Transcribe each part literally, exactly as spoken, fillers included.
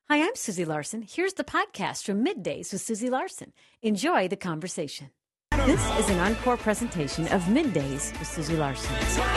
Hi, I'm Susie Larson. Here's the podcast from Middays with Susie Larson. Enjoy the conversation. This is an encore presentation of Middays with Susie Larson.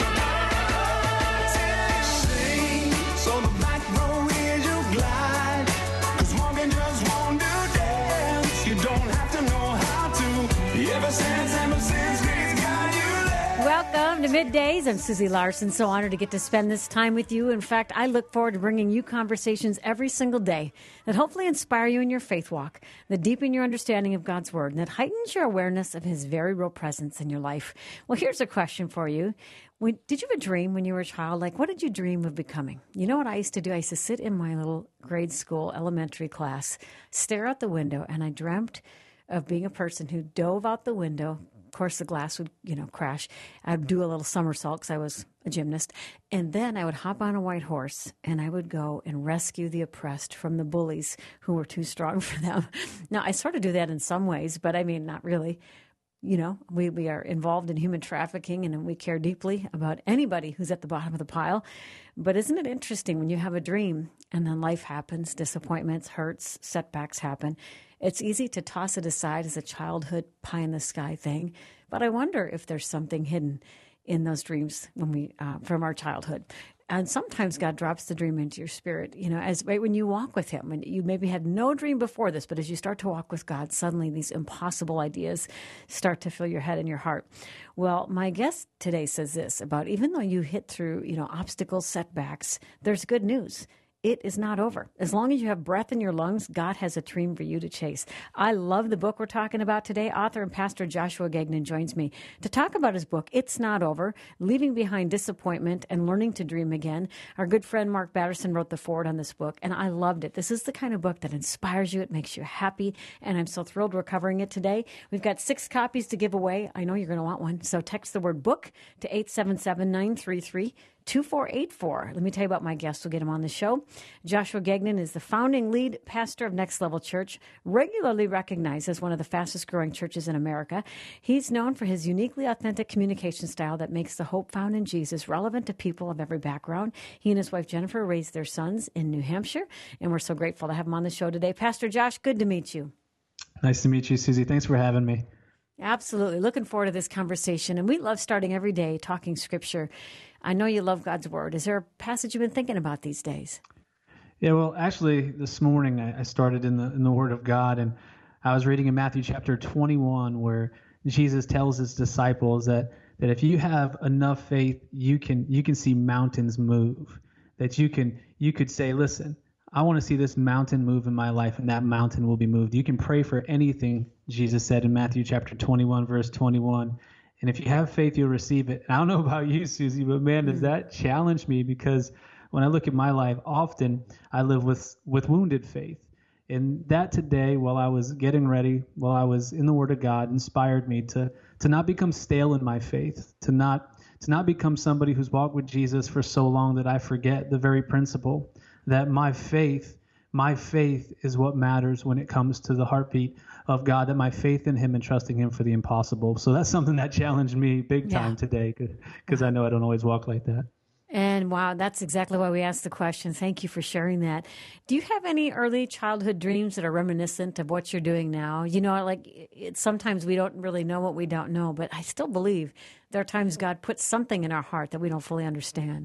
Welcome to Middays. I'm Susie Larson. So honored to get to spend this time with you. In fact, I look forward to bringing you conversations every single day that hopefully inspire you in your faith walk, that deepen your understanding of God's Word, and that heightens your awareness of His very real presence in your life. Well, here's a question for you. When, did you have a dream when you were a child? Like, what did you dream of becoming? You know what I used to do? I used to sit in my little grade school elementary class, stare out the window, and I dreamt of being a person who dove out the window. Of course, the glass would, you know, crash. I'd do a little somersault because I was a gymnast. And then I would hop on a white horse and I would go and rescue the oppressed from the bullies who were too strong for them. Now, I sort of do that in some ways, but I mean, not really. You know, we, we are involved in human trafficking and we care deeply about anybody who's at the bottom of the pile. But isn't it interesting when you have a dream and then life happens, disappointments, hurts, setbacks happen? It's easy to toss it aside as a childhood pie-in-the-sky thing. But I wonder if there's something hidden in those dreams when we uh, from our childhood. And sometimes God drops the dream into your spirit, you know, as right when you walk with Him. And you maybe had no dream before this, but as you start to walk with God, suddenly these impossible ideas start to fill your head and your heart. Well, my guest today says this about even though you hit through, you know, obstacles, setbacks, there's good news. It is not over. As long as you have breath in your lungs, God has a dream for you to chase. I love the book we're talking about today. Author and pastor Joshua Gagnon joins me to talk about his book, It's Not Over, Leaving Behind Disappointment and Learning to Dream Again. Our good friend Mark Batterson wrote the foreword on this book, and I loved it. This is the kind of book that inspires you. It makes you happy, and I'm so thrilled we're covering it today. We've got six copies to give away. I know you're going to want one, so text the word book to eight seven seven, nine three three, two four eight four. Let me tell you about my guest. We'll get him on the show. Joshua Gagnon is the founding lead pastor of Next Level Church, regularly recognized as one of the fastest growing churches in America. He's known for his uniquely authentic communication style that makes the hope found in Jesus relevant to people of every background. He and his wife Jennifer raised their sons in New Hampshire, and we're so grateful to have him on the show today. Pastor Josh, good to meet you. Nice to meet you, Susie. Thanks for having me. Absolutely. Looking forward to this conversation. And we love starting every day talking scripture. I know you love God's word. Is there a passage you've been thinking about these days? Yeah, well, actually, this morning I started in the in the Word of God, and I was reading in Matthew chapter twenty-one where Jesus tells his disciples that, that if you have enough faith, you can you can see mountains move. That you can you could say, listen, I want to see this mountain move in my life, and that mountain will be moved. You can pray for anything, Jesus said in Matthew chapter twenty-one, verse twenty-one. And if you have faith, you'll receive it. And I don't know about you, Susie, but man, does that challenge me, because when I look at my life, often I live with, with wounded faith. And that today, while I was getting ready, while I was in the Word of God, inspired me to to not become stale in my faith, to not to not become somebody who's walked with Jesus for so long that I forget the very principle that my faith, my faith is what matters when it comes to the heartbeat of God, that my faith in Him and trusting Him for the impossible. So that's something that challenged me big time yeah. today, because I know I don't always walk like that. And wow, that's exactly why we asked the question. Thank you for sharing that. Do you have any early childhood dreams that are reminiscent of what you're doing now? You know, like it, sometimes we don't really know what we don't know, but I still believe there are times God puts something in our heart that we don't fully understand.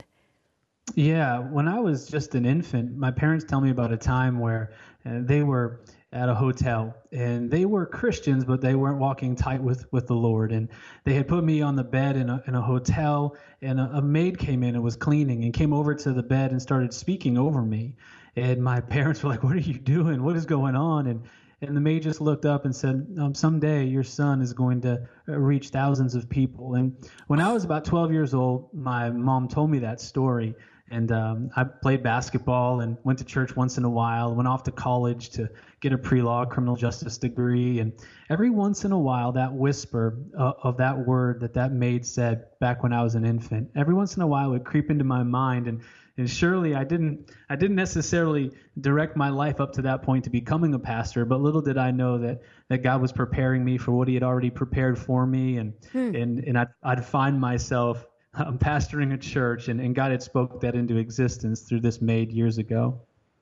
Yeah, when I was just an infant, my parents tell me about a time where uh, they were at a hotel, and they were Christians, but they weren't walking tight with, with the Lord. And they had put me on the bed in a, in a hotel, and a, a maid came in and was cleaning and came over to the bed and started speaking over me. And my parents were like, "What are you doing? What is going on?" And and the maid just looked up and said, um, "Someday your son is going to reach thousands of people." And when I was about twelve years old, my mom told me that story. And um, I played basketball and went to church once in a while, went off to college to get a pre-law criminal justice degree. And every once in a while, that whisper uh, of that word that that maid said back when I was an infant, every once in a while it would creep into my mind. And, and surely I didn't I didn't necessarily direct my life up to that point to becoming a pastor, but little did I know that, that God was preparing me for what He had already prepared for me. And, hmm. and, and I'd, I'd find myself I'm pastoring a church, and, and God had spoke that into existence through this maid years ago.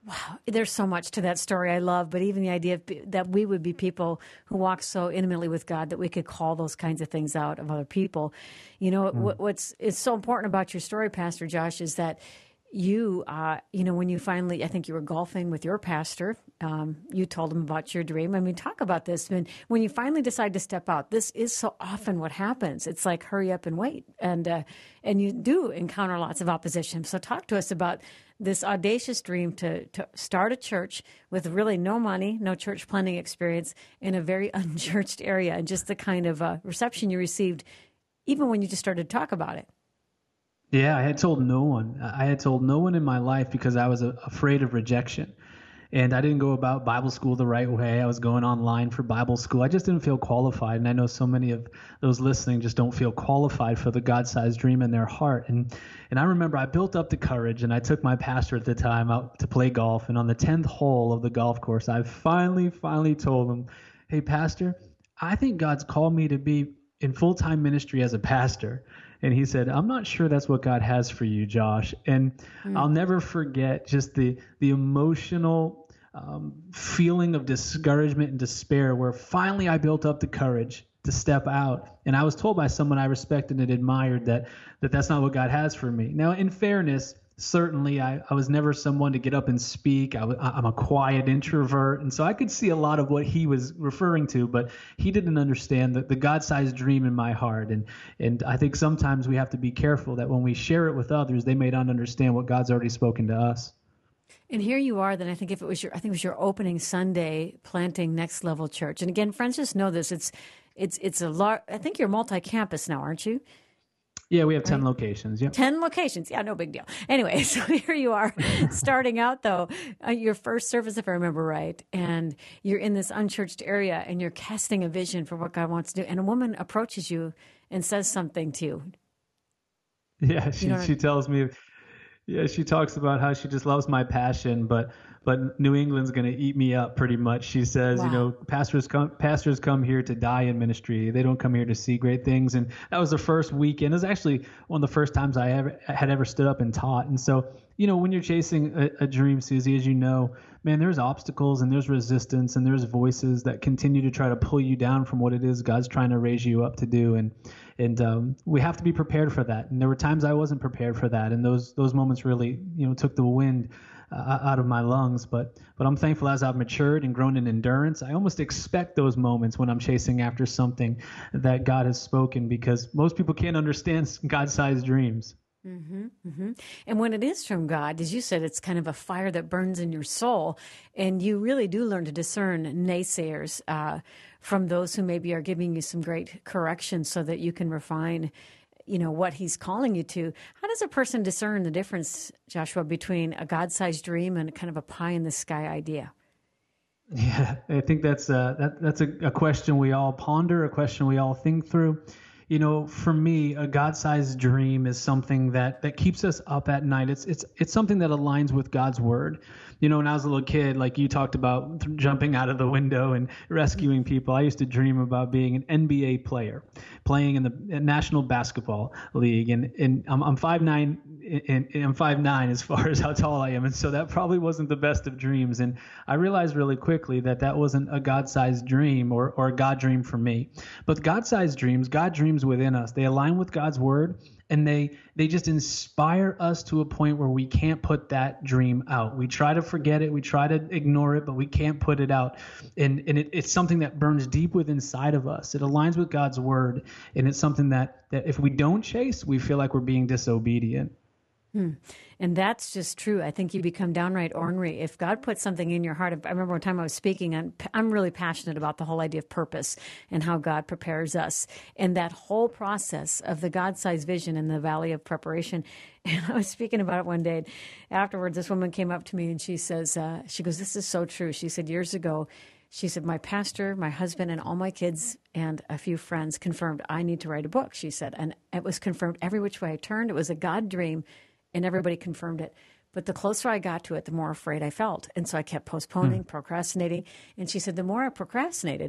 Wow, there's so much to that story I love, but even the idea of, that we would be people who walk so intimately with God that we could call those kinds of things out of other people. You know, mm. what, what's it's so important about your story, Pastor Josh, is that you, uh, you know, when you finally, I think you were golfing with your pastor, um, you told him about your dream. I mean, talk about this. I mean, when you finally decide to step out, this is so often what happens. It's like, hurry up and wait. And, uh, and you do encounter lots of opposition. So talk to us about this audacious dream to, to start a church with really no money, no church planning experience in a very unchurched area, and just the kind of uh, reception you received, even when you just started to talk about it. Yeah, I had told no one. I had told no one in my life because I was a, afraid of rejection. And I didn't go about Bible school the right way. I was going online for Bible school. I just didn't feel qualified. And I know so many of those listening just don't feel qualified for the God-sized dream in their heart. And and I remember I built up the courage, and I took my pastor at the time out to play golf. And on the tenth hole of the golf course, I finally, finally told him, hey, Pastor, I think God's called me to be in full-time ministry as a pastor. And he said, I'm not sure that's what God has for you, Josh. And mm. I'll never forget just the the emotional um, feeling of discouragement and despair where finally I built up the courage to step out. And I was told by someone I respected and admired that, that that's not what God has for me. Now, in fairness, certainly I, I was never someone to get up and speak. I w- I'm a quiet introvert. And so I could see a lot of what he was referring to, but he didn't understand the, the God-sized dream in my heart. And, and I think sometimes we have to be careful that when we share it with others, they may not understand what God's already spoken to us. And here you are, then I think if it was your, I think it was your opening Sunday planting Next Level Church. And again, friends, just know this. It's, it's, it's a large, I think you're multi-campus now, aren't you? Yeah, we have ten right? locations. Yeah, ten locations. Yeah, no big deal. Anyway, so here you are starting out, though, uh, your first service, if I remember right, and you're in this unchurched area, and you're casting a vision for what God wants to do, and a woman approaches you and says something to you. Yeah, she you know she I mean? tells me, yeah, she talks about how she just loves my passion, but but New England's going to eat me up pretty much. She says, wow. you know, pastors come pastors come here to die in ministry. They don't come here to see great things. And that was the first weekend. It was actually one of the first times I ever had ever stood up and taught. And so, you know, when you're chasing a, a dream, Susie, as you know, man, there's obstacles and there's resistance and there's voices that continue to try to pull you down from what it is God's trying to raise you up to do. And and um, we have to be prepared for that. And there were times I wasn't prepared for that. And those those moments really, you know, took the wind Uh, out of my lungs, but but I'm thankful as I've matured and grown in endurance. I almost expect those moments when I'm chasing after something that God has spoken, because most people can't understand God-sized dreams. Mm-hmm, mm-hmm. And when it is from God, as you said, it's kind of a fire that burns in your soul, and you really do learn to discern naysayers uh, from those who maybe are giving you some great correction so that you can refine you know, what he's calling you to. How does a person discern the difference, Joshua, between a God-sized dream and kind of a pie-in-the-sky idea? Yeah, I think that's a, that, that's a, a question we all ponder, a question we all think through. You know, for me, a God-sized dream is something that, that keeps us up at night. It's it's it's something that aligns with God's word. You know, when I was a little kid, like you talked about th- jumping out of the window and rescuing people, I used to dream about being an N B A player, playing in the National Basketball League. And, and I'm, I'm five nine, and, and I'm five nine as far as how tall I am. And so that probably wasn't the best of dreams. And I realized really quickly that that wasn't a God-sized dream or, or a God dream for me. But God-sized dreams, God dreams within us. They align with God's word, and they they just inspire us to a point where we can't put that dream out. We try to forget it, we try to ignore it, but we can't put it out. And and it, it's something that burns deep within inside of us. It aligns with God's word, and it's something that, that if we don't chase, we feel like we're being disobedient. Hmm. And that's just true. I think you become downright ornery. If God puts something in your heart, I remember one time I was speaking, and I'm really passionate about the whole idea of purpose and how God prepares us. And that whole process of the God-sized vision in the valley of preparation. And I was speaking about it one day. And afterwards, this woman came up to me and she says, uh, she goes, this is so true. She said, years ago, she said, my pastor, my husband, and all my kids and a few friends confirmed I need to write a book, she said. And it was confirmed every which way I turned. It was a God dream. And everybody confirmed it. But the closer I got to it, the more afraid I felt. And so I kept postponing, hmm. procrastinating. And she said, the more I procrastinated,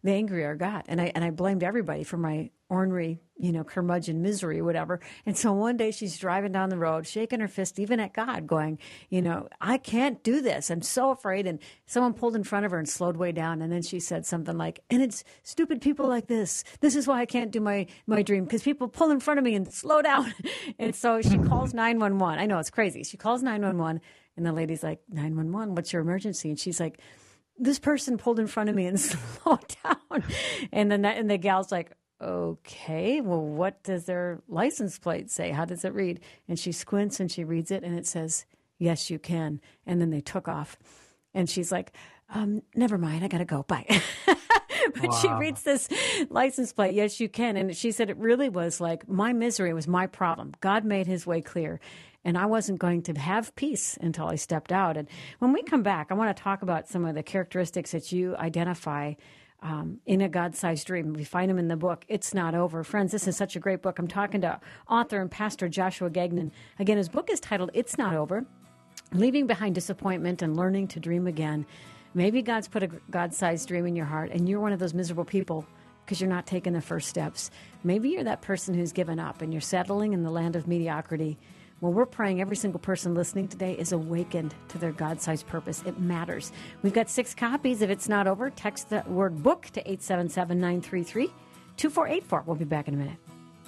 the angrier I got. And I and I blamed everybody for my ornery, you know, curmudgeon misery, whatever. And so one day she's driving down the road, shaking her fist even at God, going, you know, I can't do this. I'm so afraid. And someone pulled in front of her and slowed way down. And then she said something like, and it's stupid people like this. This is why I can't do my, my dream, because people pull in front of me and slow down. And so she calls nine one one. I know, it's crazy. She calls nine one one and the lady's like, nine one one, what's your emergency? And she's like, this person pulled in front of me and slowed down. And then that, and the gal's like, okay, well, what does their license plate say? How does it read? And she squints and she reads it and it says, yes, you can. And then they took off. And she's like, um, never mind, I got to go. Bye. But wow. She reads this license plate, yes, you can. And she said it really was like my misery was my problem. God made his way clear. And I wasn't going to have peace until I stepped out. And when we come back, I want to talk about some of the characteristics that you identify um, in a God-sized dream. We find them in the book, It's Not Over. Friends, this is such a great book. I'm talking to author and pastor Joshua Gagnon. Again, his book is titled It's Not Over, Leaving Behind Disappointment and Learning to Dream Again. Maybe God's put a God-sized dream in your heart, and you're one of those miserable people because you're not taking the first steps. Maybe you're that person who's given up and you're settling in the land of mediocrity. Well, we're praying every single person listening today is awakened to their God-sized purpose. It matters. We've got six copies of It's Not Over. Text the word book to eight seven seven, nine three three, two four eight four. We'll be back in a minute.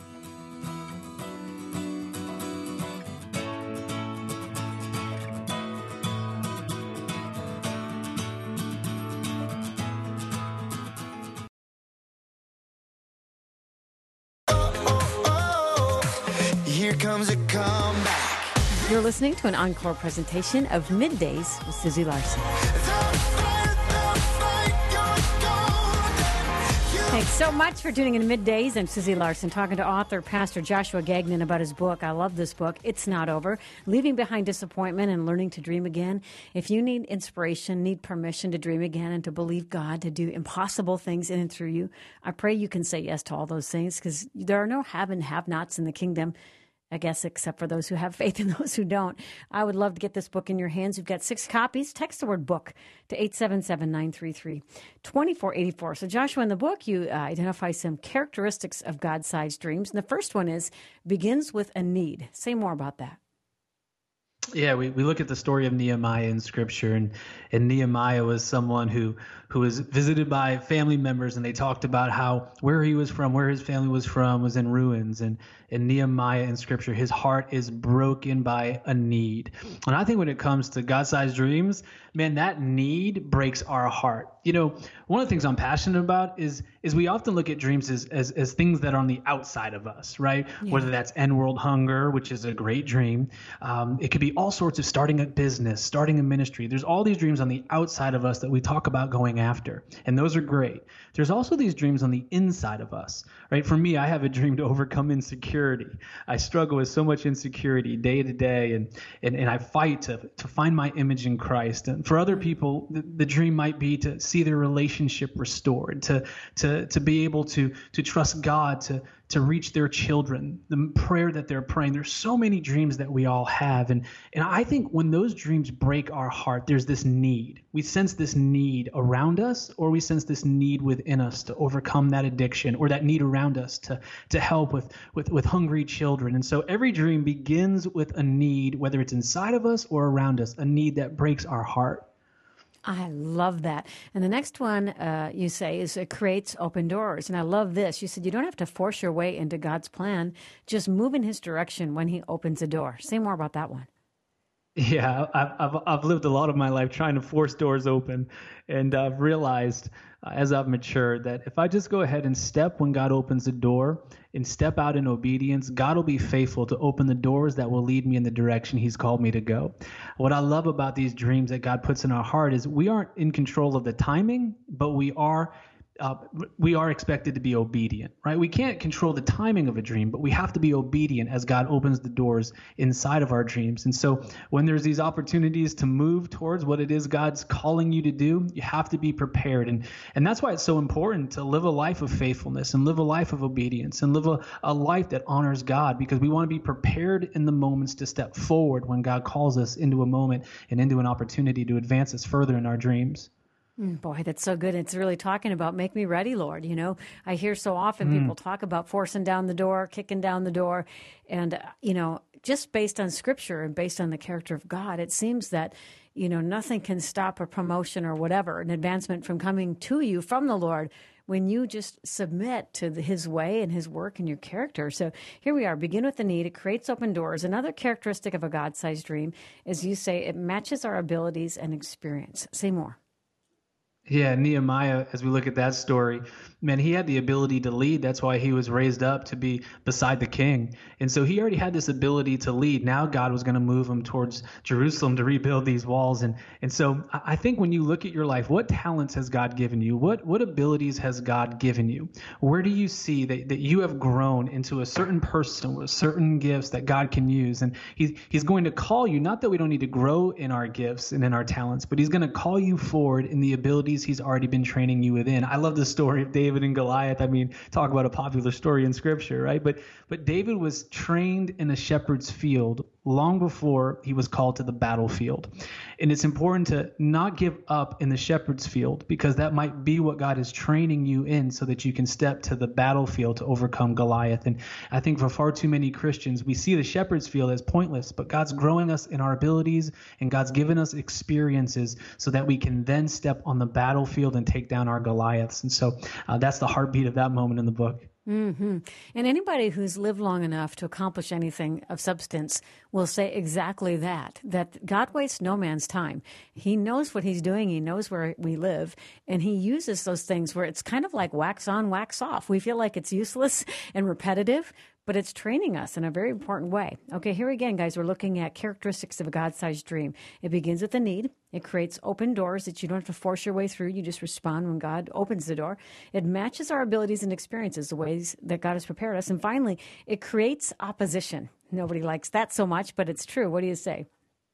Here comes a comeback. You're listening to an encore presentation of Middays with Susie Larson. Thanks so much for tuning in to Middays. I'm Susie Larson, talking to author, pastor Joshua Gagnon about his book. I love this book. It's Not Over, Leaving Behind Disappointment and Learning to Dream Again. If you need inspiration, need permission to dream again and to believe God to do impossible things in and through you, I pray you can say yes to all those things, because there are no have and have-nots in the kingdom. I guess, except for those who have faith and those who don't. I would love to get this book in your hands. We've got six copies. Text the word book to eight seven seven, nine three three, two four eight four. So, Joshua, in the book, you uh, identify some characteristics of God-sized dreams. And the first one is, begins with a need. Say more about that. Yeah, we, we look at the story of Nehemiah in Scripture, and, and Nehemiah was someone who, who was visited by family members, and they talked about how where he was from, where his family was from, was in ruins. And, and Nehemiah in Scripture, his heart is broken by a need. And I think when it comes to God-sized dreams, man, that need breaks our heart. You know, one of the things I'm passionate about is is we often look at dreams as as, as things that are on the outside of us, right? Yeah. Whether that's end world hunger, which is a great dream. Um, it could be all sorts of starting a business, starting a ministry. There's all these dreams on the outside of us that we talk about going after, and those are great. There's also these dreams on the inside of us, right? For me, I have a dream to overcome insecurity. I struggle with so much insecurity day to day, and and, and I fight to, to find my image in Christ. And for other people, the, the dream might be to see their relationship restored, to to to be able to to trust God, to to reach their children, the prayer that they're praying. There's so many dreams that we all have. And and I think when those dreams break our heart, there's this need. We sense this need around us, or we sense this need within us to overcome that addiction, or that need around us to to help with, with, with hungry children. And so every dream begins with a need, whether it's inside of us or around us, a need that breaks our heart. I love that. And the next one uh, you say is it creates open doors. And I love this. You said you don't have to force your way into God's plan. Just move in his direction when he opens a door. Say more about that one. Yeah, I've, I've, I've lived a lot of my life trying to force doors open. And I've realized uh, as I've matured that if I just go ahead and step when God opens the door and step out in obedience, God will be faithful to open the doors that will lead me in the direction he's called me to go. What I love about these dreams that God puts in our heart is we aren't in control of the timing, but we are Uh, we are expected to be obedient, right? We can't control the timing of a dream, but we have to be obedient as God opens the doors inside of our dreams. And so when there's these opportunities to move towards what it is God's calling you to do, you have to be prepared. And and that's why it's so important to live a life of faithfulness and live a life of obedience and live a, a life that honors God, because we want to be prepared in the moments to step forward when God calls us into a moment and into an opportunity to advance us further in our dreams. Mm, Boy, that's so good. It's really talking about make me ready, Lord. You know, I hear so often people talk about forcing down the door, kicking down the door. And, uh, you know, just based on scripture and based on the character of God, it seems that, you know, nothing can stop a promotion or whatever, an advancement from coming to you from the Lord when you just submit to the, his way and his work and your character. So here we are. Begin with the need. It creates open doors. Another characteristic of a God-sized dream is, you say, it matches our abilities and experience. Say more. Yeah, Nehemiah, as we look at that story, man, he had the ability to lead. That's why he was raised up to be beside the king. And so he already had this ability to lead. Now God was going to move him towards Jerusalem to rebuild these walls. And and so I think when you look at your life, what talents has God given you? What what abilities has God given you? Where do you see that, that you have grown into a certain person with certain gifts that God can use? And he, he's going to call you, not that we don't need to grow in our gifts and in our talents, but he's going to call you forward in the abilities he's already been training you within. I love the story of David and Goliath. I mean, talk about a popular story in scripture, right? But but David was trained in a shepherd's field long before he was called to the battlefield. And it's important to not give up in the shepherd's field, because that might be what God is training you in so that you can step to the battlefield to overcome Goliath. And I think for far too many Christians, we see the shepherd's field as pointless, but God's growing us in our abilities and God's given us experiences so that we can then step on the battlefield and take down our Goliaths. And so uh, that's the heartbeat of that moment in the book. Mm-hmm. And anybody who's lived long enough to accomplish anything of substance will say exactly that, that God wastes no man's time. He knows what he's doing. He knows where we live, and he uses those things where it's kind of like wax on, wax off. We feel like it's useless and repetitive, but it's training us in a very important way. Okay, here again, guys, we're looking at characteristics of a God-sized dream. It begins with a need. It creates open doors that you don't have to force your way through. You just respond when God opens the door. It matches our abilities and experiences, the ways that God has prepared us. And finally, it creates opposition. Nobody likes that so much, but it's true. What do you say?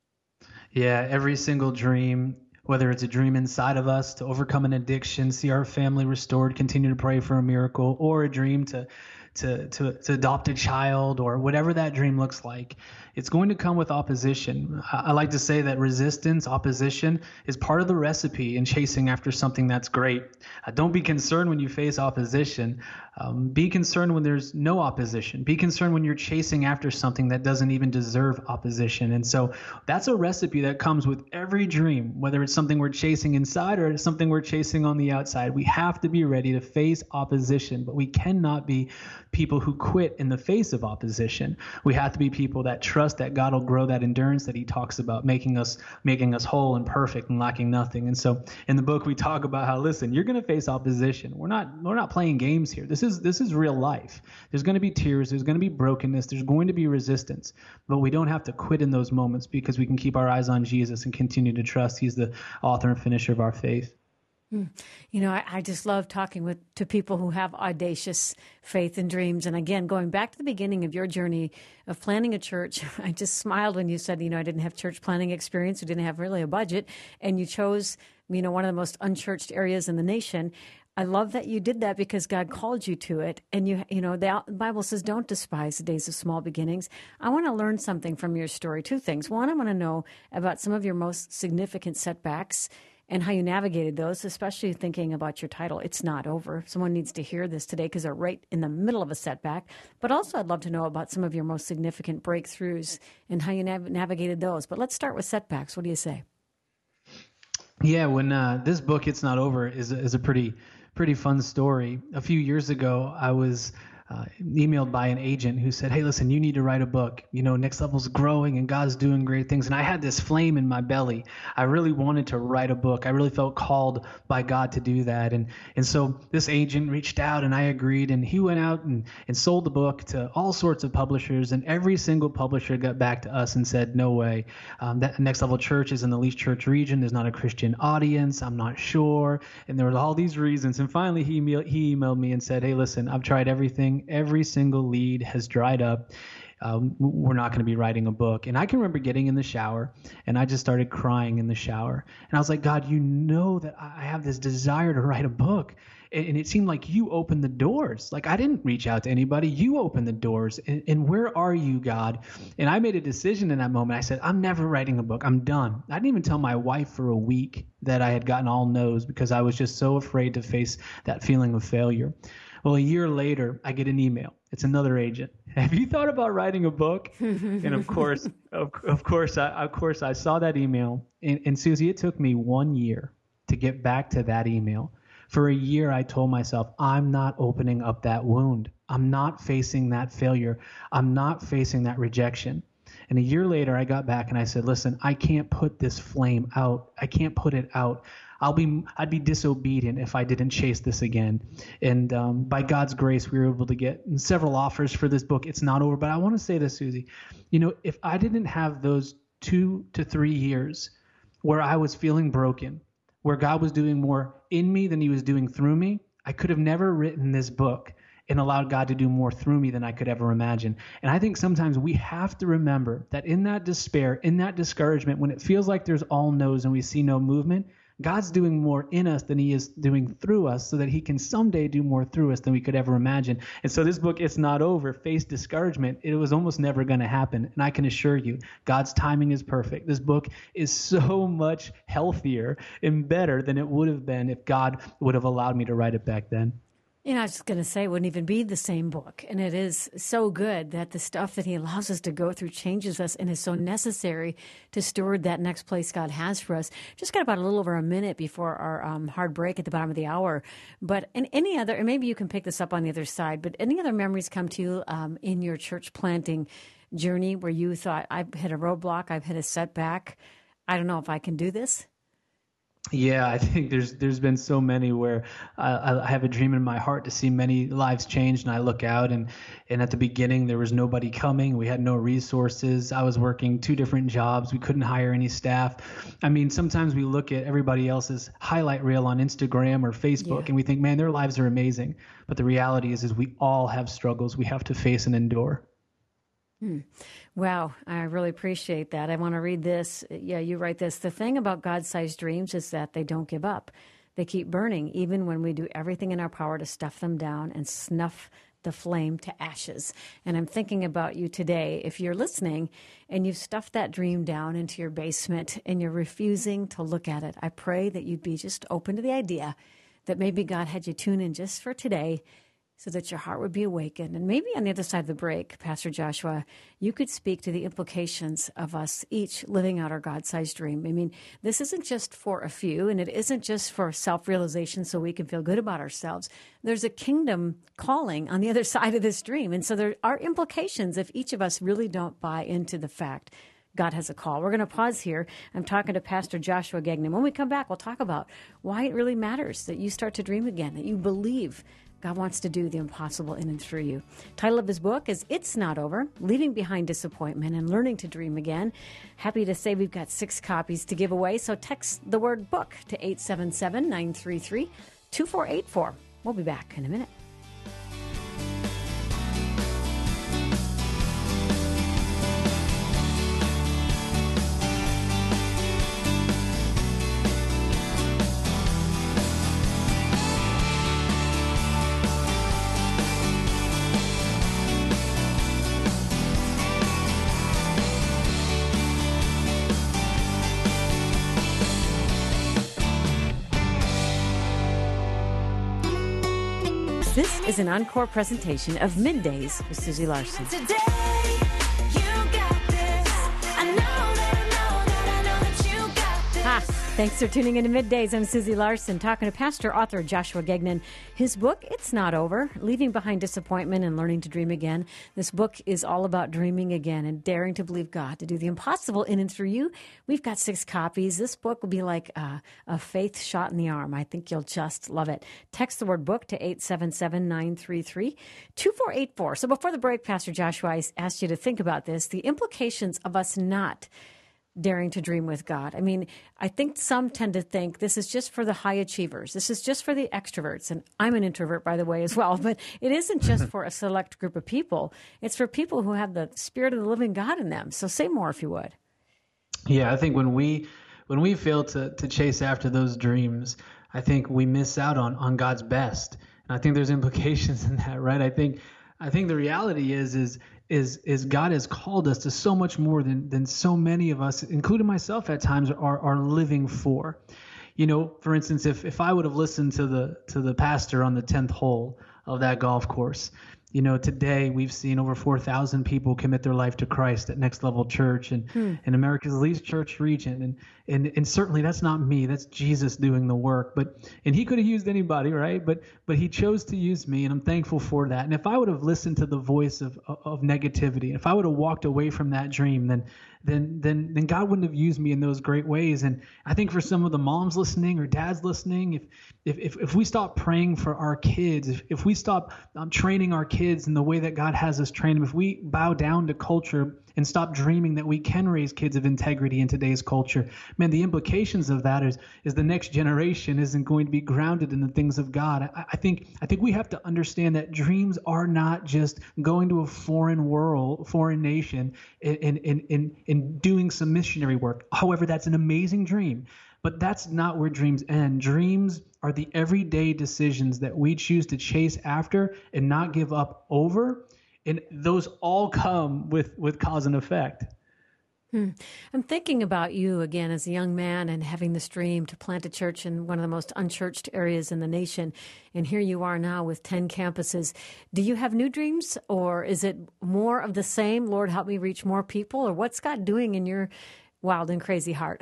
Yeah, every single dream, whether it's a dream inside of us to overcome an addiction, see our family restored, continue to pray for a miracle, or a dream to To, to, to adopt a child, or whatever that dream looks like, it's going to come with opposition. I, I like to say that resistance, opposition, is part of the recipe in chasing after something that's great. Uh, don't be concerned when you face opposition. Um, be concerned when there's no opposition. Be concerned when you're chasing after something that doesn't even deserve opposition. And so that's a recipe that comes with every dream, whether it's something we're chasing inside or it's something we're chasing on the outside. We have to be ready to face opposition, but we cannot be people who quit in the face of opposition. We have to be people that trust that God will grow that endurance that he talks about, making us making us whole and perfect and lacking nothing. And so in the book we talk about how, listen, you're going to face opposition. We're not we're not playing games here. This is this is real life. There's going to be tears, there's going to be brokenness, there's going to be resistance, but we don't have to quit in those moments, because we can keep our eyes on Jesus and continue to trust he's the author and finisher of our faith. You know, I, I just love talking with to people who have audacious faith and dreams. And again, going back to the beginning of your journey of planning a church, I just smiled when you said, you know, I didn't have church planning experience. We didn't have really a budget. And you chose, you know, one of the most unchurched areas in the nation. I love that you did that because God called you to it. And, you you know, the Bible says, don't despise the days of small beginnings. I want to learn something from your story. Two things. One, I want to know about some of your most significant setbacks and how you navigated those, especially thinking about your title, It's Not Over. Someone needs to hear this today because they're right in the middle of a setback. But also I'd love to know about some of your most significant breakthroughs and how you nav- navigated those. But let's start with setbacks. What do you say? Yeah, when uh, this book, It's Not Over, is, is a pretty pretty fun story. A few years ago, I was Uh, emailed by an agent who said, hey, listen, you need to write a book. You know, Next Level's growing and God's doing great things. And I had this flame in my belly. I really wanted to write a book. I really felt called by God to do that. And and so this agent reached out and I agreed. And he went out and, and sold the book to all sorts of publishers. And every single publisher got back to us and said, no way. Um, that Next Level Church is in the least church region. There's not a Christian audience. I'm not sure. And there were all these reasons. And finally, he, email, he emailed me and said, hey, listen, I've tried everything. Every single lead has dried up. um, we're not going to be writing a book. And I can remember getting in the shower, and I just started crying in the shower. And I was like, God, you know that I have this desire to write a book. And it seemed like you opened the doors. Like I didn't reach out to anybody. You opened the doors. And, and where are you, God? And I made a decision in that moment. I said, I'm never writing a book. I'm done. I didn't even tell my wife for a week that I had gotten all no's because I was just so afraid to face that feeling of failure. Well, a year later, I get an email. It's another agent. Have you thought about writing a book? And of course, of, of course, I, of course, I saw that email. And, and Susie, it took me one year to get back to that email. For a year, I told myself, I'm not opening up that wound. I'm not facing that failure. I'm not facing that rejection. And a year later, I got back and I said, listen, I can't put this flame out. I can't put it out. I'll be, I'd be disobedient if I didn't chase this again. And um, by God's grace, we were able to get several offers for this book. It's not over. But I want to say this, Susie, you know, if I didn't have those two to three years where I was feeling broken, where God was doing more in me than he was doing through me, I could have never written this book and allowed God to do more through me than I could ever imagine. And I think sometimes we have to remember that in that despair, in that discouragement, when it feels like there's all no's and we see no movement, God's doing more in us than he is doing through us so that he can someday do more through us than we could ever imagine. And so this book, It's Not Over, faced discouragement. It was almost never going to happen. And I can assure you, God's timing is perfect. This book is so much healthier and better than it would have been if God would have allowed me to write it back then. You know, I was just going to say it wouldn't even be the same book. And it is so good that the stuff that he allows us to go through changes us and is so necessary to steward that next place God has for us. Just got about a little over a minute before our um, hard break at the bottom of the hour. But in any other, and maybe you can pick this up on the other side, but any other memories come to you um, in your church planting journey where you thought, I've hit a roadblock, I've hit a setback, I don't know if I can do this? Yeah, I think there's there's been so many where I, I have a dream in my heart to see many lives changed, and I look out and and at the beginning there was nobody coming. We had no resources. I was working two different jobs. We couldn't hire any staff. I mean, sometimes we look at everybody else's highlight reel on Instagram or Facebook, yeah. and we think, man, their lives are amazing. But the reality is, is we all have struggles we have to face and endure. Hmm. Wow, I really appreciate that. I want to read this. Yeah, you write this. The thing about God-sized dreams is that they don't give up. They keep burning, even when we do everything in our power to stuff them down and snuff the flame to ashes. And I'm thinking about you today. If you're listening and you've stuffed that dream down into your basement and you're refusing to look at it, I pray that you'd be just open to the idea that maybe God had you tune in just for today so that your heart would be awakened. And maybe on the other side of the break, Pastor Joshua, you could speak to the implications of us each living out our God-sized dream. I mean, this isn't just for a few, and it isn't just for self-realization so we can feel good about ourselves. There's a kingdom calling on the other side of this dream. And so there are implications if each of us really don't buy into the fact God has a call. We're going to pause here. I'm talking to Pastor Joshua Gagnon. When we come back, we'll talk about why it really matters that you start to dream again, that you believe God wants to do the impossible in and through you. Title of his book is It's Not Over, Leaving Behind Disappointment and Learning to Dream Again. Happy to say we've got six copies to give away, so text the word book to eight seven seven, nine three three, two four eight four. We'll be back in a minute. This is an encore presentation of Middays with Susie Larson. Today, you got this. I know that I know that I know that you got this. Ha! Thanks for tuning in to Middays. I'm Susie Larson, talking to pastor, author Joshua Gagnon. His book, It's Not Over, Leaving Behind Disappointment and Learning to Dream Again. This book is all about dreaming again and daring to believe God to do the impossible in and through you. We've got six copies. This book will be like a, a faith shot in the arm. I think you'll just love it. Text the word book to eight seven seven, nine three three, two four eight four. So before the break, Pastor Joshua, I asked you to think about this, the implications of us not daring to dream with God? I mean, I think some tend to think this is just for the high achievers. This is just for the extroverts. And I'm an introvert, by the way, as well. But it isn't just for a select group of people. It's for people who have the Spirit of the living God in them. So say more if you would. Yeah, I think when we when we fail to to chase after those dreams, I think we miss out on on God's best. And I think there's implications in that, right? I think I think the reality is is is is God has called us to so much more than than so many of us, including myself at times, are are living for. You know, for instance, if if I would have listened to the to the pastor on the tenth hole of that golf course, you know, today we've seen over four thousand people commit their life to Christ at Next Level Church and hmm. in America's least church region. And, and and certainly that's not me. That's Jesus doing the work. But and he could have used anybody, right? But but he chose to use me, and I'm thankful for that. And if I would have listened to the voice of of negativity, if I would have walked away from that dream, then then then then God wouldn't have used me in those great ways. And I think for some of the moms listening or dads listening, if if if, if we stop praying for our kids, if, if we stop um, training our kids in the way that God has us train them, if we bow down to culture and stop dreaming that we can raise kids of integrity in today's culture, man, the implications of that is is the next generation isn't going to be grounded in the things of God. I, I think I think we have to understand that dreams are not just going to a foreign world, foreign nation, and and and, and, and doing some missionary work. However, that's an amazing dream. But that's not where dreams end. Dreams are the everyday decisions that we choose to chase after and not give up over. And those all come with, with cause and effect. Hmm. I'm thinking about you again as a young man and having this dream to plant a church in one of the most unchurched areas in the nation. And here you are now with ten campuses. Do you have new dreams, or is it more of the same? Lord, help me reach more people. Or what's God doing in your wild and crazy heart?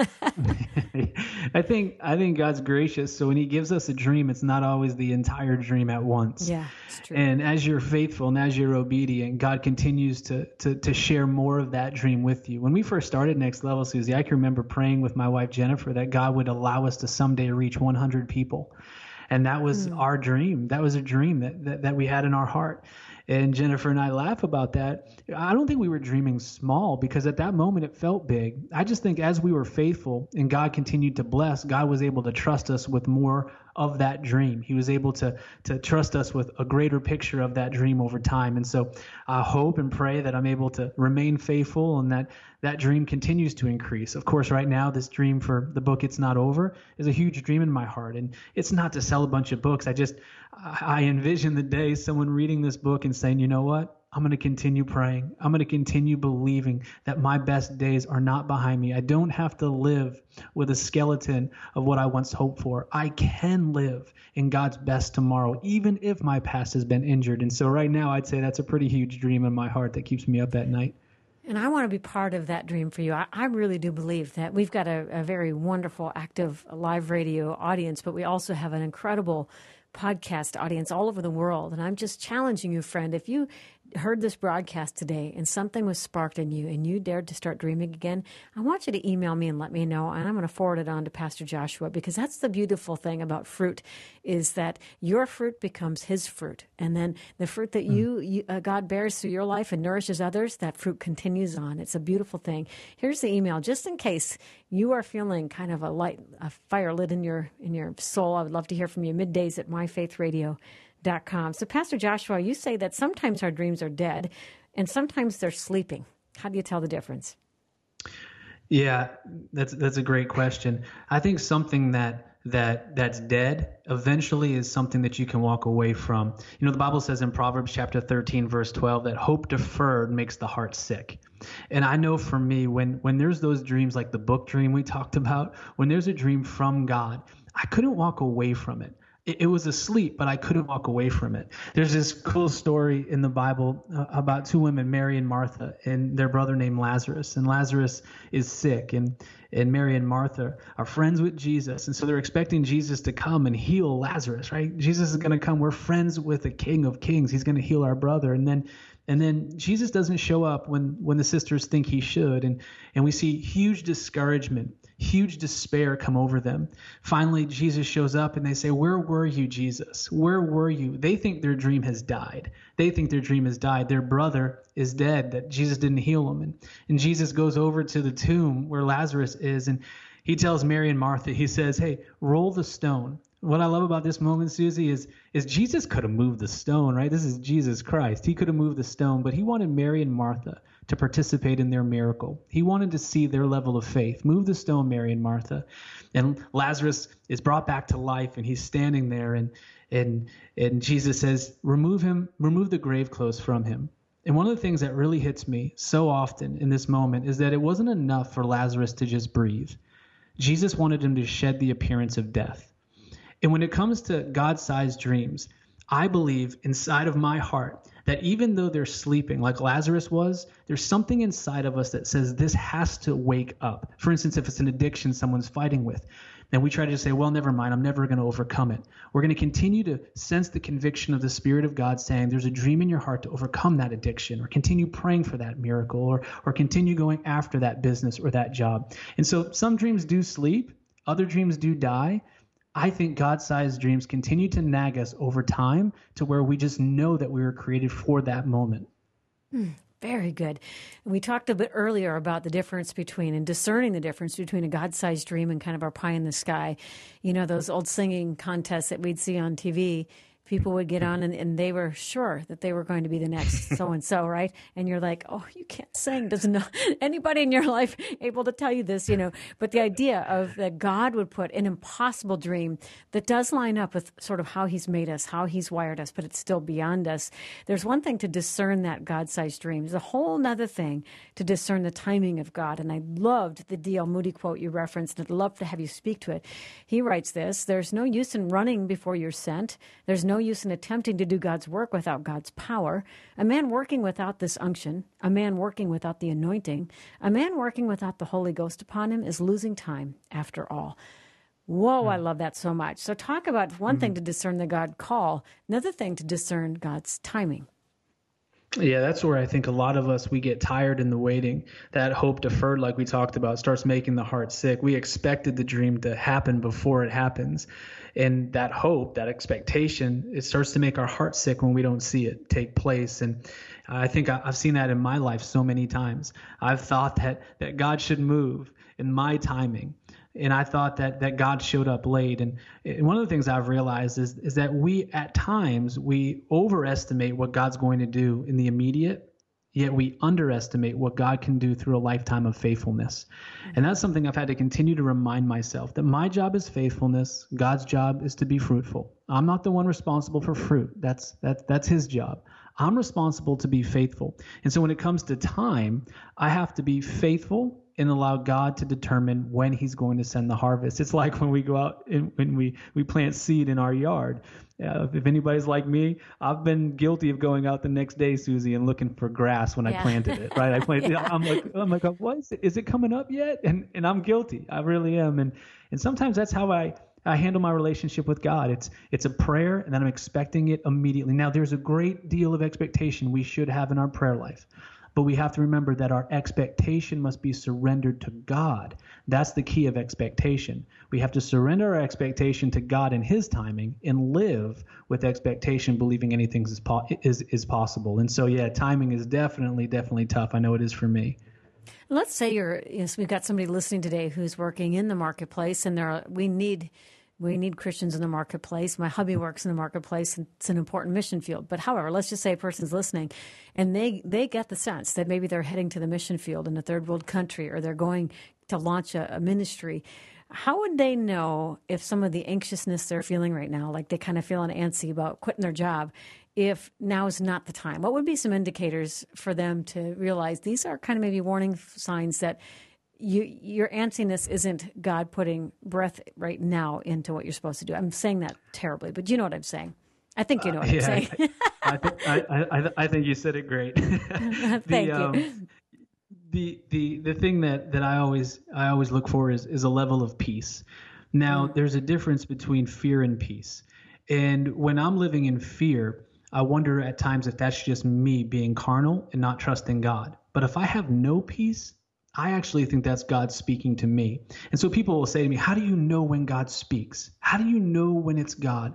I think I think God's gracious. So when he gives us a dream, it's not always the entire dream at once. Yeah, it's true. And as you're faithful and as you're obedient, God continues to to to share more of that dream with you. When we first started Next Level, Susie, I can remember praying with my wife Jennifer that God would allow us to someday reach one hundred people. And that was mm. our dream. That was a dream that, that that we had in our heart. And Jennifer and I laugh about that. I don't think we were dreaming small, because at that moment it felt big. I just think as we were faithful and God continued to bless, God was able to trust us with more of that dream. He was able to to trust us with a greater picture of that dream over time. And so I hope and pray that I'm able to remain faithful and that that dream continues to increase. Of course, right now, this dream for the book It's Not Over is a huge dream in my heart. And it's not to sell a bunch of books. I just, I envision the day someone reading this book and saying, you know what? I'm going to continue praying. I'm going to continue believing that my best days are not behind me. I don't have to live with a skeleton of what I once hoped for. I can live in God's best tomorrow, even if my past has been injured. And so right now, I'd say that's a pretty huge dream in my heart that keeps me up at night. And I want to be part of that dream for you. I, I really do believe that we've got a, a very wonderful, active live radio audience, but we also have an incredible podcast audience all over the world. And I'm just challenging you, friend, if you heard this broadcast today and something was sparked in you and you dared to start dreaming again, I want you to email me and let me know, and I'm going to forward it on to Pastor Joshua, because that's the beautiful thing about fruit, is that your fruit becomes his fruit. And then the fruit that you, you uh, God bears through your life and nourishes others, that fruit continues on. It's a beautiful thing. Here's the email, just in case you are feeling kind of a light, a fire lit in your in your soul. I would love to hear from you. Middays at my faith radio dot com. So, Pastor Joshua, you say that sometimes our dreams are dead and sometimes they're sleeping. How do you tell the difference? Yeah, that's that's a great question. I think something that that that's dead eventually is something that you can walk away from. You know, the Bible says in Proverbs chapter thirteen, verse twelve, that hope deferred makes the heart sick. And I know for me, when when there's those dreams like the book dream we talked about, when there's a dream from God, I couldn't walk away from it. It, it was asleep, but I couldn't walk away from it. There's this cool story in the Bible uh, about two women, Mary and Martha, and their brother named Lazarus. And Lazarus is sick, and and Mary and Martha are friends with Jesus. And so they're expecting Jesus to come and heal Lazarus, right? Jesus is going to come. We're friends with the King of Kings. He's going to heal our brother. And then and then Jesus doesn't show up when, when the sisters think he should. And, and we see huge discouragement huge despair come over them. Finally, Jesus shows up and they say, "Where were you, Jesus? Where were you?" They think their dream has died. They think their dream has died. Their brother is dead, that Jesus didn't heal him. And, and Jesus goes over to the tomb where Lazarus is, and he tells Mary and Martha, he says, "Hey, roll the stone." What I love about this moment, Susie, is, is Jesus could have moved the stone, right? This is Jesus Christ. He could have moved the stone, but he wanted Mary and Martha to participate in their miracle. He wanted to see their level of faith. Move the stone, Mary and Martha. And Lazarus is brought back to life, and he's standing there, and and and Jesus says, remove him, remove the grave clothes from him. And one of the things that really hits me so often in this moment is that it wasn't enough for Lazarus to just breathe. Jesus wanted him to shed the appearance of death. And when it comes to God-sized dreams, I believe inside of my heart that even though they're sleeping like Lazarus was, there's something inside of us that says this has to wake up. For instance, if it's an addiction someone's fighting with, and we try to just say, well, never mind, I'm never going to overcome it. We're going to continue to sense the conviction of the Spirit of God saying there's a dream in your heart to overcome that addiction, or continue praying for that miracle, or or continue going after that business or that job. And so some dreams do sleep, other dreams do die. I think God-sized dreams continue to nag us over time to where we just know that we were created for that moment. Mm, very good. We talked a bit earlier about the difference between and discerning the difference between a God-sized dream and kind of our pie in the sky. You know, those old singing contests that we'd see on T V. People would get on and, and they were sure that they were going to be the next so-and-so, right? And you're like, oh, you can't sing. Doesn't know anybody in your life able to tell you this, you know. But the idea of that God would put an impossible dream that does line up with sort of how he's made us, how he's wired us, but it's still beyond us. There's one thing to discern that God-sized dream. There's a whole nother thing to discern the timing of God. And I loved the D L Moody quote you referenced, and I'd love to have you speak to it. He writes this: there's no use in running before you're sent. There's no use in attempting to do God's work without God's power. A man working without this unction, a man working without the anointing, a man working without the Holy Ghost upon him is losing time after all. Whoa, mm. I love that so much. So talk about one mm-hmm. thing to discern the God call, another thing to discern God's timing. Yeah, that's where I think a lot of us, we get tired in the waiting. That hope deferred, like we talked about, starts making the heart sick. We expected the dream to happen before it happens. And that hope, that expectation, it starts to make our heart sick when we don't see it take place. And I think I've seen that in my life so many times. I've thought that, that God should move in my timing. And I thought that that God showed up late. And, and one of the things I've realized is, is that we, at times, we overestimate what God's going to do in the immediate, yet we underestimate what God can do through a lifetime of faithfulness. And that's something I've had to continue to remind myself, that my job is faithfulness. God's job is to be fruitful. I'm not the one responsible for fruit. That's, that's, that's his job. I'm responsible to be faithful. And so when it comes to time, I have to be faithful and allow God to determine when he's going to send the harvest. It's like when we go out and when we, we plant seed in our yard. Uh, if anybody's like me, I've been guilty of going out the next day, Susie, and looking for grass when yeah. I planted it, right? I planted yeah. I'm like, I'm like, what is it? Is it coming up yet? And and I'm guilty. I really am. And and sometimes that's how I, I handle my relationship with God. It's it's a prayer, and then I'm expecting it immediately. Now, there's a great deal of expectation we should have in our prayer life. But we have to remember that our expectation must be surrendered to God. That's the key of expectation. We have to surrender our expectation to God in his timing and live with expectation, believing anything is, po- is, is possible. And so, yeah, timing is definitely, definitely tough. I know it is for me. Let's say you're, yes, we've got somebody listening today who's working in the marketplace, and there are, we need We need Christians in the marketplace. My hubby works in the marketplace, and it's an important mission field. But however, let's just say a person's listening, and they, they get the sense that maybe they're heading to the mission field in a third world country, or they're going to launch a, a ministry. How would they know if some of the anxiousness they're feeling right now, like they kind of feeling antsy about quitting their job, if now is not the time? What would be some indicators for them to realize these are kind of maybe warning signs that You, your antsiness isn't God putting breath right now into what you're supposed to do? I'm saying that terribly, but you know what I'm saying. I think you know what uh, yeah, I'm saying. I, I, think, I, I, I think you said it great. the, Thank um, you. The the the thing that, that I always I always look for is is a level of peace. Now, mm. there's a difference between fear and peace. And when I'm living in fear, I wonder at times if that's just me being carnal and not trusting God. But if I have no peace, I actually think that's God speaking to me. And so people will say to me, how do you know when God speaks? How do you know when it's God?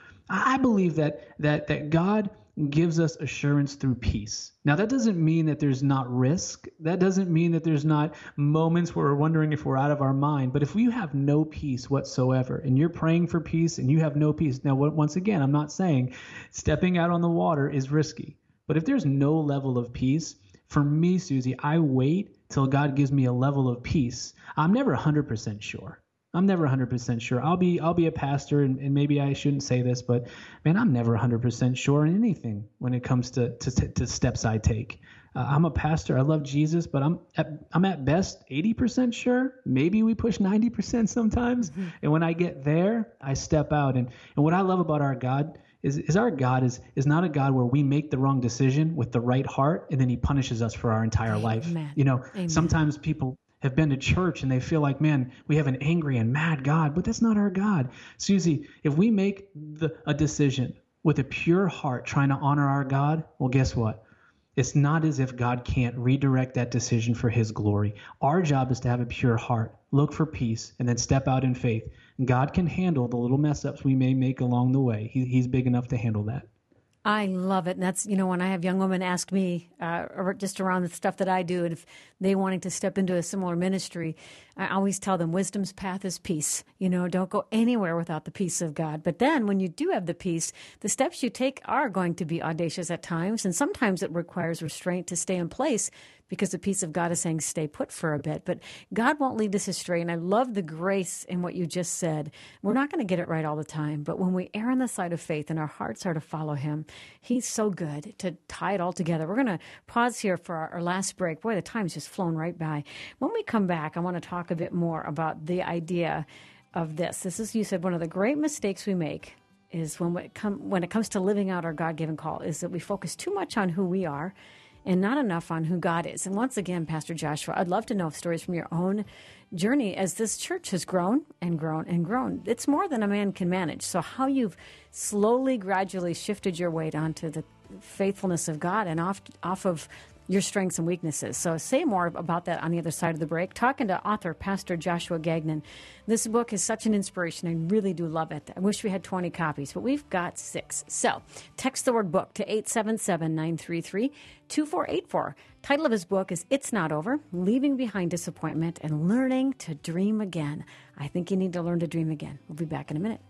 I believe that that that God gives us assurance through peace. Now, that doesn't mean that there's not risk. That doesn't mean that there's not moments where we're wondering if we're out of our mind. But if you have no peace whatsoever and you're praying for peace and you have no peace, now, once again, I'm not saying stepping out on the water is risky. But if there's no level of peace, for me, Susie, I wait till God gives me a level of peace. I'm never one hundred percent sure. I'm never one hundred percent sure. I'll be I'll be a pastor, and, and maybe I shouldn't say this, but man, I'm never one hundred percent sure in anything when it comes to to, to steps I take. Uh, I'm a pastor. I love Jesus, but I'm at, I'm at best eighty percent sure. Maybe we push ninety percent sometimes. Mm-hmm. And when I get there, I step out. And and what I love about our God is is our God is is not a God where we make the wrong decision with the right heart and then he punishes us for our entire Amen. life. You know, Amen. Sometimes people have been to church and they feel like, man, we have an angry and mad God, but that's not our God. Susie, if we make the, a decision with a pure heart trying to honor our God, well, guess what? It's not as if God can't redirect that decision for his glory. Our job is to have a pure heart, look for peace, and then step out in faith. God can handle the little mess ups we may make along the way. He, he's big enough to handle that. I love it. And that's, you know, when I have young women ask me uh, just around the stuff that I do, and if they wanting to step into a similar ministry, I always tell them wisdom's path is peace. You know, don't go anywhere without the peace of God. But then when you do have the peace, the steps you take are going to be audacious at times. And sometimes it requires restraint to stay in place because the peace of God is saying stay put for a bit. But God won't lead us astray. And I love the grace in what you just said. We're not going to get it right all the time. But when we err on the side of faith and our hearts are to follow him, he's so good to tie it all together. We're going to pause here for our, our last break. Boy, the time's just flown right by. When we come back, I want to talk a bit more about the idea of this. This is, you said, one of the great mistakes we make is when it, come, when it comes to living out our God-given call is that we focus too much on who we are and not enough on who God is. And once again, Pastor Joshua, I'd love to know stories from your own journey as this church has grown and grown and grown. It's more than a man can manage. So how you've slowly, gradually shifted your weight onto the faithfulness of God and off off of your strengths and weaknesses. So say more about that on the other side of the break. Talking to author Pastor Joshua Gagnon. This book is such an inspiration. I really do love it. I wish we had twenty copies, but we've got six. So text the word book to eight seven seven, nine three three, two four eight four. Title of his book is It's Not Over, Leaving Behind Disappointment and Learning to Dream Again. I think you need to learn to dream again. We'll be back in a minute.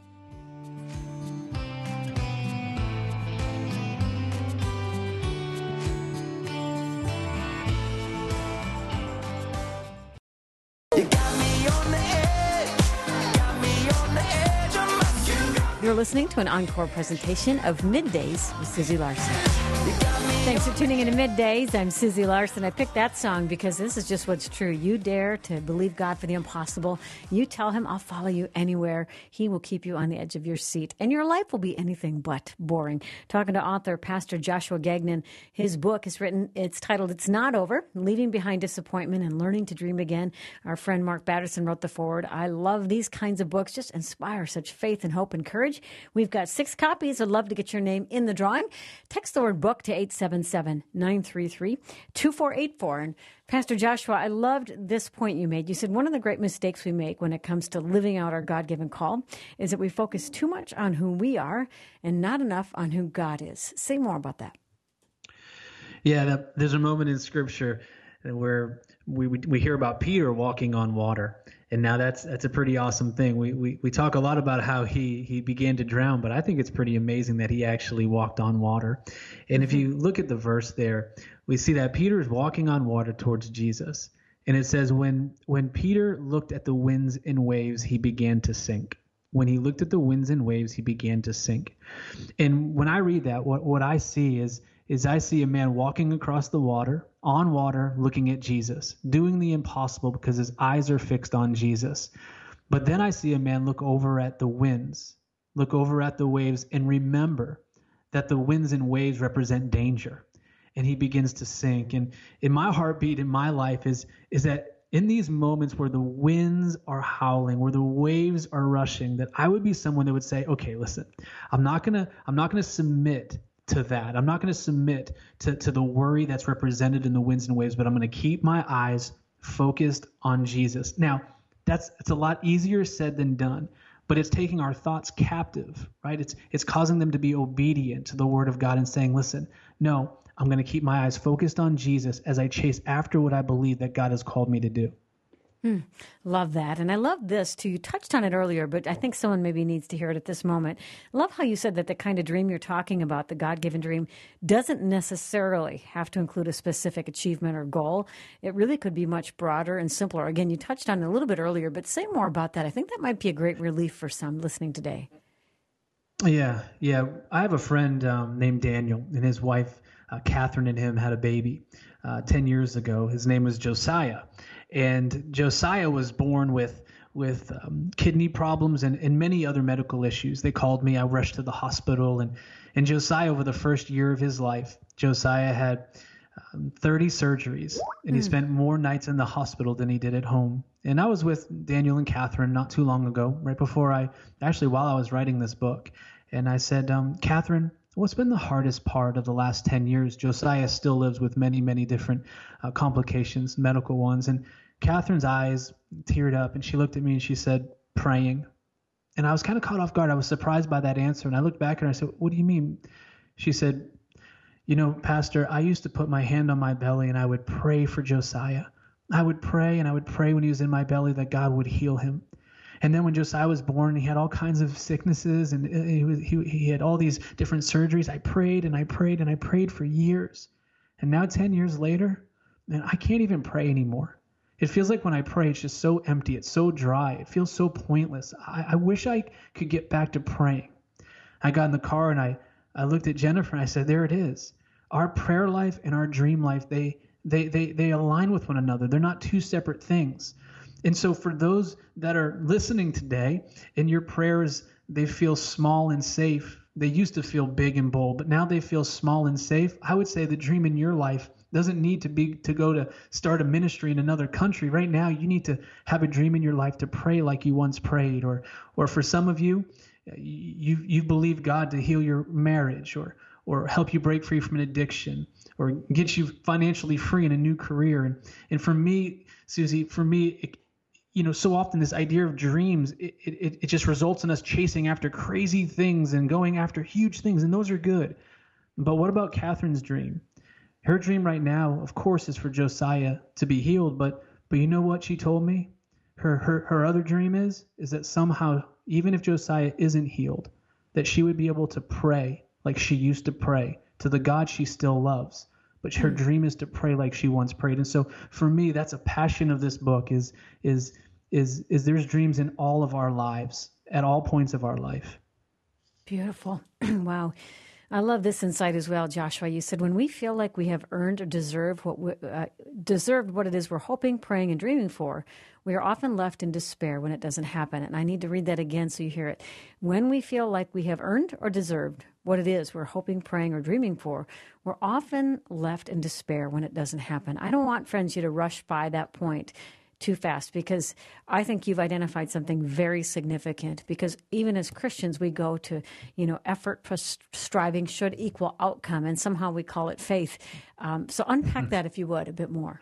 You're listening to an encore presentation of Middays with Susie Larson. Thanks for tuning in to Middays. I'm Susie Larson. I picked that song because this is just what's true. You dare to believe God for the impossible. You tell him, I'll follow you anywhere. He will keep you on the edge of your seat. And your life will be anything but boring. Talking to author Pastor Joshua Gagnon. His book is written, it's titled, It's Not Over, Leaving Behind Disappointment and Learning to Dream Again. Our friend Mark Batterson wrote the foreword. I love these kinds of books. Just inspire such faith and hope and courage. We've got six copies. I'd love to get your name in the drawing. Text the word book to eight seven seven, nine three three, two four eight four. And Pastor Joshua, I loved this point you made. You said one of the great mistakes we make when it comes to living out our God-given call is that we focus too much on who we are and not enough on who God is. Say more about that. Yeah, that, there's a moment in Scripture where we, we we hear about Peter walking on water. And now that's that's a pretty awesome thing. We, we we talk a lot about how he he began to drown, but I think it's pretty amazing that he actually walked on water. And if you look at the verse there, we see that Peter is walking on water towards Jesus. And it says, when when Peter looked at the winds and waves, he began to sink. When he looked at the winds and waves, he began to sink. And when I read that, what, what I see is is I see a man walking across the water, on water, looking at Jesus, doing the impossible because his eyes are fixed on Jesus. But then I see a man look over at the winds, look over at the waves, and remember that the winds and waves represent danger. And he begins to sink. And in my heartbeat, in my life, is, is that in these moments where the winds are howling, where the waves are rushing, that I would be someone that would say, okay, listen, I'm not gonna, I'm not gonna submit to that. I'm not going to submit to, to the worry that's represented in the winds and waves, but I'm going to keep my eyes focused on Jesus. Now, that's it's a lot easier said than done, but it's taking our thoughts captive, right? It's it's causing them to be obedient to the word of God and saying, listen, no, I'm going to keep my eyes focused on Jesus as I chase after what I believe that God has called me to do. Hmm. Love that. And I love this too. You touched on it earlier, but I think someone maybe needs to hear it at this moment. I love how you said that the kind of dream you're talking about, the God-given dream, doesn't necessarily have to include a specific achievement or goal. It really could be much broader and simpler. Again, you touched on it a little bit earlier, but say more about that. I think that might be a great relief for some listening today. Yeah, yeah. I have a friend um, named Daniel, and his wife, uh, Catherine, and him had a baby uh, ten years ago. His name was Josiah. And Josiah was born with with um, kidney problems and, and many other medical issues. They called me. I rushed to the hospital. And, and Josiah, over the first year of his life, Josiah had um, thirty surgeries. And he spent more nights in the hospital than he did at home. And I was with Daniel and Catherine not too long ago, right before I, actually while I was writing this book. And I said, um, Catherine, what's been the hardest part of the last ten years? Josiah still lives with many, many different uh, complications, medical ones. And Catherine's eyes teared up, and she looked at me and she said, praying. And I was kind of caught off guard. I was surprised by that answer. And I looked back at her and I said, what do you mean? She said, you know, Pastor, I used to put my hand on my belly and I would pray for Josiah. I would pray and I would pray when he was in my belly that God would heal him. And then when Josiah was born, he had all kinds of sicknesses and he, was, he, he had all these different surgeries. I prayed and I prayed and I prayed for years. And now ten years later, man, I can't even pray anymore. It feels like when I pray, it's just so empty. It's so dry. It feels so pointless. I, I wish I could get back to praying. I got in the car and I, I looked at Jennifer and I said, there it is. Our prayer life and our dream life, they, they, they, they align with one another. They're not two separate things. And so for those that are listening today and your prayers, they feel small and safe. They used to feel big and bold, but now they feel small and safe. I would say the dream in your life doesn't need to be to go to start a ministry in another country. Right now, you need to have a dream in your life to pray like you once prayed. Or or for some of you, you you believe God to heal your marriage or or help you break free from an addiction or get you financially free in a new career. And and for me, Susie, for me, it, you know, so often this idea of dreams, it, it, it just results in us chasing after crazy things and going after huge things, and those are good. But what about Catherine's dream? Her dream right now, of course, is for Josiah to be healed, but but you know what she told me? Her her her other dream is is that somehow, even if Josiah isn't healed, that she would be able to pray like she used to pray to the God she still loves. But her dream is to pray like she once prayed. And so for me, that's a passion of this book is is is is there's dreams in all of our lives at all points of our life. Beautiful. Wow. I love this insight as well, Joshua. You said when we feel like we have earned or deserved what we, uh, deserved what it is we're hoping, praying, and dreaming for, we are often left in despair when it doesn't happen. And I need to read that again so you hear it. When we feel like we have earned or deserved what it is we're hoping, praying, or dreaming for, we're often left in despair when it doesn't happen. I don't want, friends, you to rush by that point too fast, because I think you've identified something very significant, because even as Christians, we go to, you know, effort plus striving should equal outcome, and somehow we call it faith. Um, so unpack that, if you would, a bit more.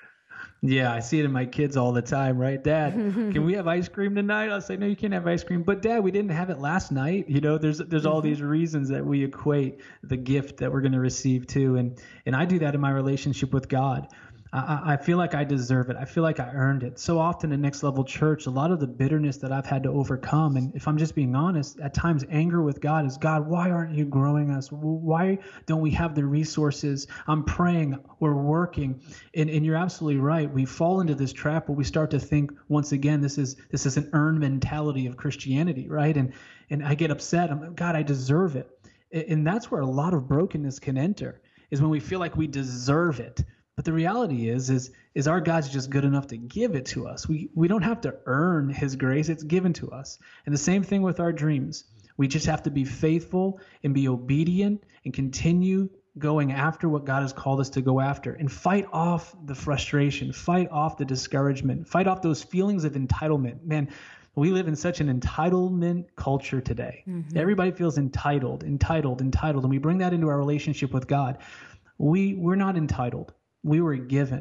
Yeah, I see it in my kids all the time, right? Dad, can we have ice cream tonight? I'll say, no, you can't have ice cream. But Dad, we didn't have it last night. You know, there's there's all these reasons that we equate the gift that we're going to receive to. And, and I do that in my relationship with God. I, I feel like I deserve it. I feel like I earned it. So often in Next Level Church, a lot of the bitterness that I've had to overcome, and if I'm just being honest, at times anger with God is, God, why aren't you growing us? Why don't we have the resources? I'm praying, we're working. And, and you're absolutely right. We fall into this trap where we start to think, once again, this is this is an earned mentality of Christianity, right? And and I get upset. I'm, God, I deserve it. And that's where a lot of brokenness can enter, is when we feel like we deserve it. But the reality is, is, is our God's just good enough to give it to us. We we don't have to earn his grace. It's given to us. And the same thing with our dreams. We just have to be faithful and be obedient and continue going after what God has called us to go after, and fight off the frustration, fight off the discouragement, fight off those feelings of entitlement. Man, we live in such an entitlement culture today. Mm-hmm. Everybody feels entitled, entitled, entitled. And we bring that into our relationship with God. We, we're not entitled. We were given.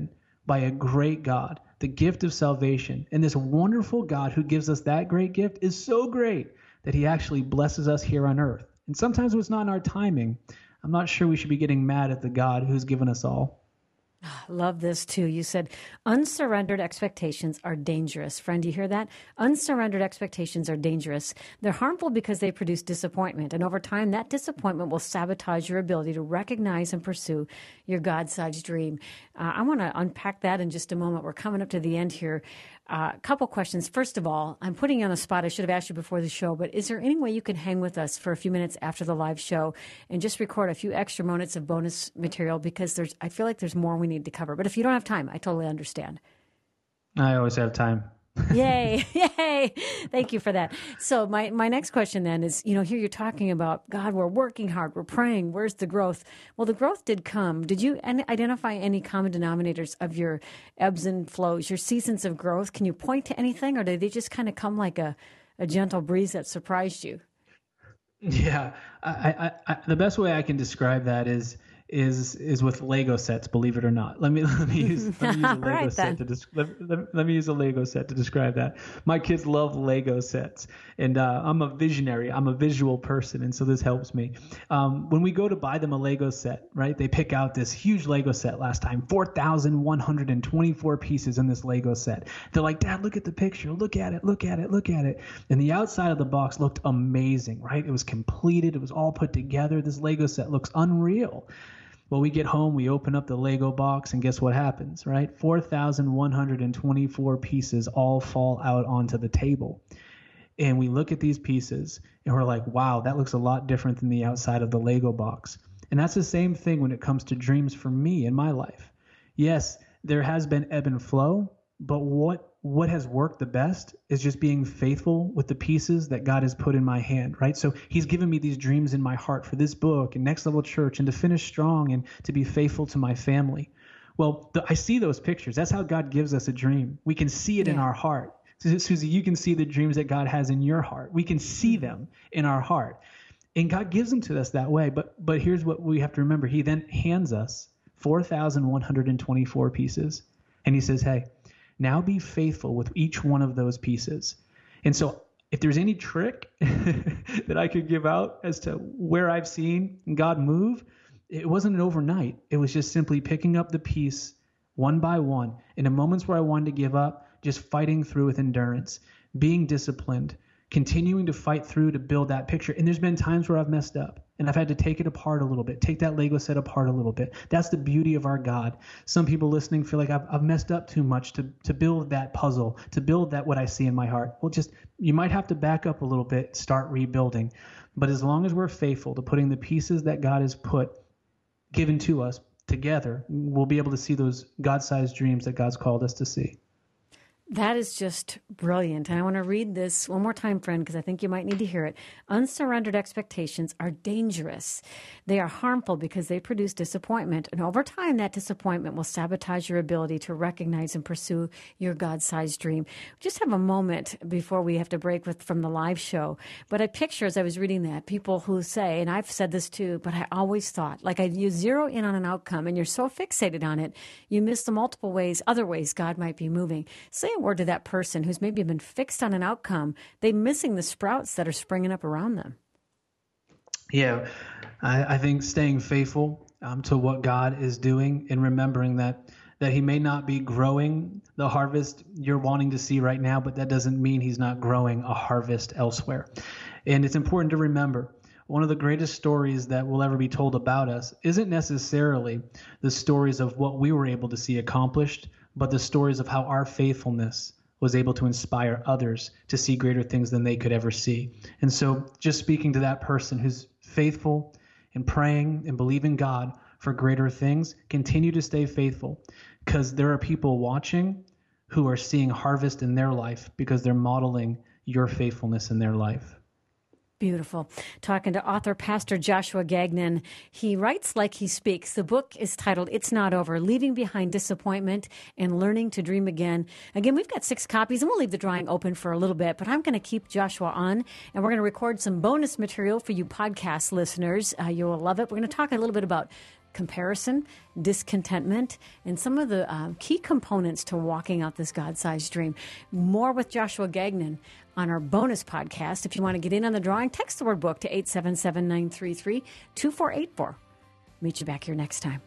by a great God, the gift of salvation. And this wonderful God who gives us that great gift is so great that he actually blesses us here on earth. And sometimes when it's not in our timing, I'm not sure we should be getting mad at the God who's given us all. Love this too. You said unsurrendered expectations are dangerous. Friend, do you hear that? Unsurrendered expectations are dangerous. They're harmful because they produce disappointment. And over time, that disappointment will sabotage your ability to recognize and pursue your God-sized dream. Uh, I want to unpack that in just a moment. We're coming up to the end here. A uh, couple questions. First of all, I'm putting you on the spot. I should have asked you before the show, but is there any way you can hang with us for a few minutes after the live show and just record a few extra minutes of bonus material? Because there's, I feel like there's more we need to cover. But if you don't have time, I totally understand. I always have time. Yay. Yay. Thank you for that. So my, my next question then is, you know, here you're talking about, God, we're working hard. We're praying. Where's the growth? Well, the growth did come. Did you identify any common denominators of your ebbs and flows, your seasons of growth? Can you point to anything, or did they just kind of come like a, a gentle breeze that surprised you? Yeah. I, I, I, the best way I can describe that is, is is with Lego sets, believe it or not. Let me let me use, let me use a Lego right, set to des- let, let, let me use a Lego set to describe that. My kids love Lego sets, and uh, I'm a visionary. I'm a visual person, and so this helps me. Um, when we go to buy them a Lego set, right? They pick out this huge Lego set last time, four thousand one hundred twenty-four pieces in this Lego set. They're like, Dad, look at the picture. Look at it. Look at it. Look at it. And the outside of the box looked amazing, right? It was completed. It was all put together. This Lego set looks unreal. Well, we get home, we open up the Lego box, and guess what happens, right? four thousand one hundred twenty-four pieces all fall out onto the table. And we look at these pieces, and we're like, wow, that looks a lot different than the outside of the Lego box. And that's the same thing when it comes to dreams for me in my life. Yes, there has been ebb and flow, but what what has worked the best is just being faithful with the pieces that God has put in my hand, right? So he's given me these dreams in my heart for this book and Next Level Church, and to finish strong and to be faithful to my family. Well, the, I see those pictures. That's how God gives us a dream. We can see it yeah. in our heart. Susie, you can see the dreams that God has in your heart. We can see them in our heart. And God gives them to us that way. But but here's what we have to remember. He then hands us four thousand one hundred twenty-four pieces. And he says, hey, now be faithful with each one of those pieces. And so if there's any trick that I could give out as to where I've seen God move, it wasn't an overnight. It was just simply picking up the piece one by one. In the moments where I wanted to give up, just fighting through with endurance, being disciplined, continuing to fight through to build that picture. And there's been times where I've messed up and I've had to take it apart a little bit, take that Lego set apart a little bit. That's the beauty of our God. Some people listening feel like I've, I've messed up too much to, to build that puzzle, to build that what I see in my heart. Well, just you might have to back up a little bit, start rebuilding. But as long as we're faithful to putting the pieces that God has put, given to us together, we'll be able to see those God-sized dreams that God's called us to see. That is just brilliant. And I want to read this one more time, friend, because I think you might need to hear it. Unsurrendered expectations are dangerous. They are harmful because they produce disappointment. And over time, that disappointment will sabotage your ability to recognize and pursue your God-sized dream. Just have a moment before we have to break with from the live show. But I picture, as I was reading that, people who say, and I've said this too, but I always thought, like I, you zero in on an outcome and you're so fixated on it, you miss the multiple ways, other ways God might be moving. Say a word to that person who's maybe been fixed on an outcome. They're missing the sprouts that are springing up around them. Yeah, I, I think staying faithful um, to what God is doing and remembering that that he may not be growing the harvest you're wanting to see right now, but that doesn't mean he's not growing a harvest elsewhere. And it's important to remember, one of the greatest stories that will ever be told about us isn't necessarily the stories of what we were able to see accomplished, but the stories of how our faithfulness was able to inspire others to see greater things than they could ever see. And so just speaking to that person who's faithful and praying and believing God for greater things, continue to stay faithful, because there are people watching who are seeing harvest in their life because they're modeling your faithfulness in their life. Beautiful. Talking to author Pastor Joshua Gagnon. He writes like he speaks. The book is titled It's Not Over, Leaving Behind Disappointment and Learning to Dream Again. Again, we've got six copies, and we'll leave the drawing open for a little bit, but I'm going to keep Joshua on, and we're going to record some bonus material for you podcast listeners. Uh, you will love it. We're going to talk a little bit about comparison, discontentment, and some of the um, key components to walking out this God-sized dream. More with Joshua Gagnon on our bonus podcast. If you want to get in on the drawing, text the word book to eight seven seven, nine three three, two four eight four. Meet you back here next time.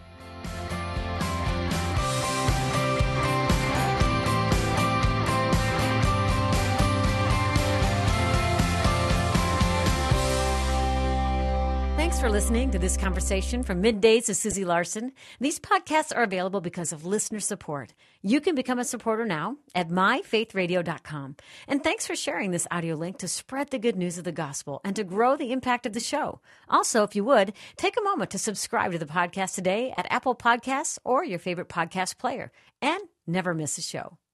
Thanks for listening to this conversation from Middays with Susie Larson. These podcasts are available because of listener support. You can become a supporter now at my faith radio dot com. And thanks for sharing this audio link to spread the good news of the gospel and to grow the impact of the show. Also, if you would, take a moment to subscribe to the podcast today at Apple Podcasts or your favorite podcast player. And never miss a show.